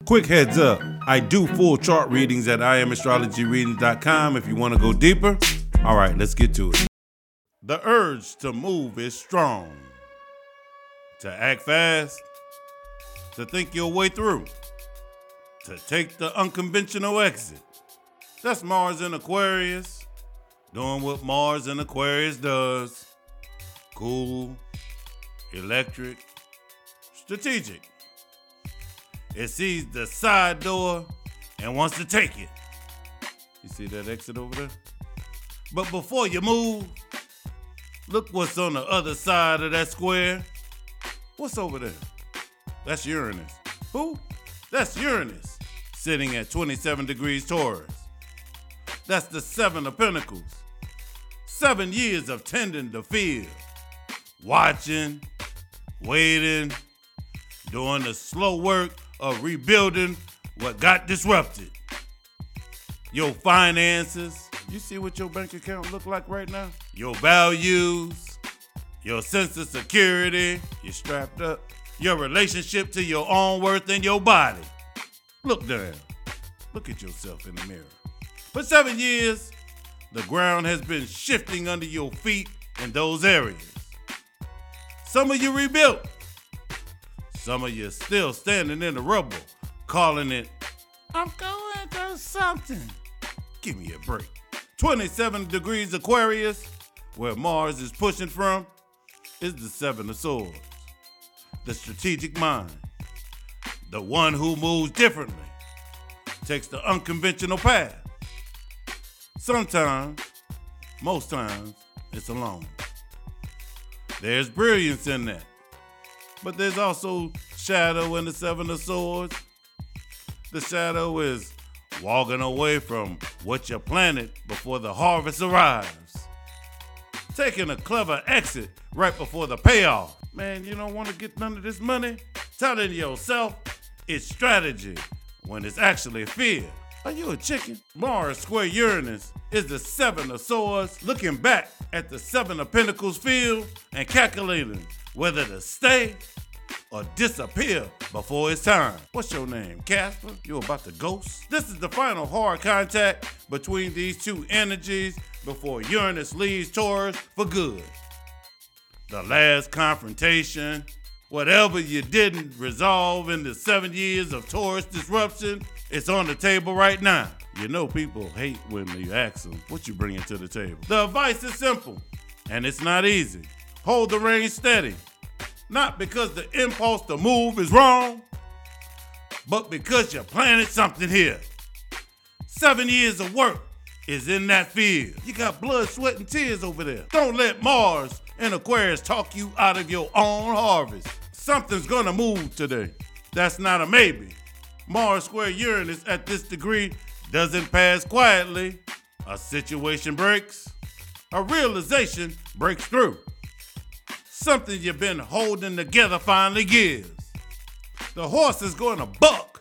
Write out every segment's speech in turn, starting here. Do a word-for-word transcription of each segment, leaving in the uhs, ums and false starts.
Quick heads up, I do full chart readings at I am astrology readings dot com if you want to go deeper. All right, let's get to it. The urge to move is strong. To act fast, to think your way through, to take the unconventional exit. That's Mars in Aquarius, doing what Mars in Aquarius does. Cool, electric, strategic. It sees the side door and wants to take it. You see that exit over there? But before you move, look what's on the other side of that square. What's over there? That's Uranus. Who? That's Uranus, sitting at twenty-seven degrees Taurus. That's the Seven of Pentacles. Seven years of tending the field, watching, waiting, doing the slow work of rebuilding what got disrupted. Your finances, you see what your bank account look like right now? Your values, your sense of security, you're strapped up. Your relationship to your own worth and your body. Look down. Look at yourself in the mirror. For seven years, the ground has been shifting under your feet in those areas. Some of you rebuilt. Some of you still standing in the rubble, calling it, I'm going through something. Give me a break. twenty-seven degrees Aquarius, where Mars is pushing from, is the Seven of Swords. The strategic mind. The one who moves differently. Takes the unconventional path. Sometimes, most times, it's alone. There's brilliance in that. But there's also shadow in the Seven of Swords. The shadow is walking away from what you planted before the harvest arrives. Taking a clever exit right before the payoff. Man, you don't want to get none of this money? Telling yourself it's strategy when it's actually fear. Are you a chicken? Mars square Uranus is the Seven of Swords, looking back at the Seven of Pentacles field and calculating whether to stay or disappear before it's time. What's your name, Casper? You about to ghost? This is the final hard contact between these two energies before Uranus leaves Taurus for good. The last confrontation, whatever you didn't resolve in the seven years of Taurus disruption, it's on the table right now. You know people hate when you ask them, what you bringing to the table? The advice is simple, and it's not easy. Hold the reins steady. Not because the impulse to move is wrong, but because you planted something here. Seven years of work is in that field. You got blood, sweat, and tears over there. Don't let Mars and Aquarius talk you out of your own harvest. Something's gonna move today. That's not a maybe. Mars square Uranus at this degree doesn't pass quietly. A situation breaks. A realization breaks through. Something you've been holding together finally gives. The horse is gonna buck.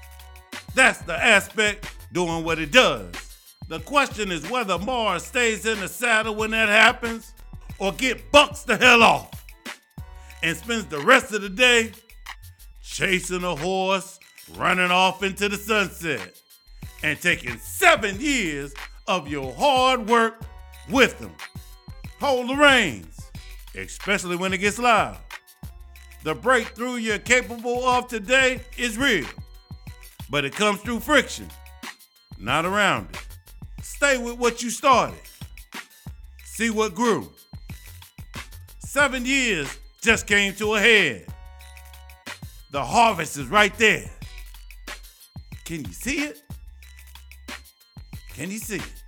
That's the aspect doing what it does. The question is whether Mars stays in the saddle when that happens or get bucks the hell off and spends the rest of the day chasing a horse, running off into the sunset, and taking seven years of your hard work with them. Hold the reins, especially when it gets loud. The breakthrough you're capable of today is real, but it comes through friction, not around it. Stay with what you started. See what grew. Seven years just came to a head. The harvest is right there. Can you see it? Can you see it?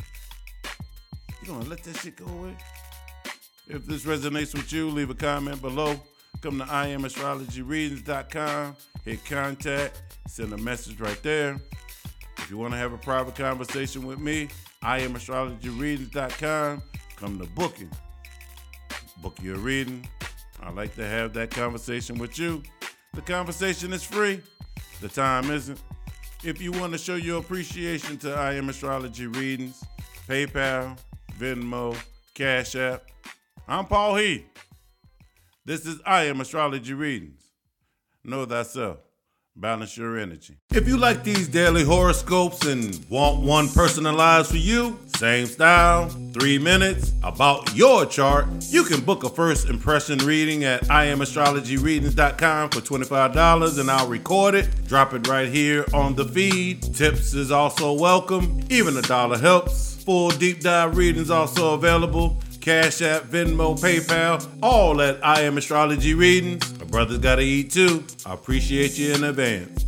You gonna let that shit go away? If this resonates with you, leave a comment below. Come to I am astrology readings dot com, hit contact, send a message right there. If you want to have a private conversation with me, I am astrology readings dot com. Come to booking. Book your reading. I like to have that conversation with you. The conversation is free. The time isn't. If you want to show your appreciation to I Am Astrology Readings, PayPal, Venmo, Cash App. I'm Paul Heath. This is I Am Astrology Readings. Know thyself. Balance your energy. If you like these daily horoscopes and want one personalized for you, same style, three minutes, about your chart, you can book a first impression reading at I am astrology readings dot com for twenty-five dollars and I'll record it, drop it right here on the feed. Tips is also welcome, even a dollar helps. Full deep dive readings also available. Cash App, Venmo, PayPal, all at I Am Astrology Readings. My brother's gotta eat too. I appreciate you in advance.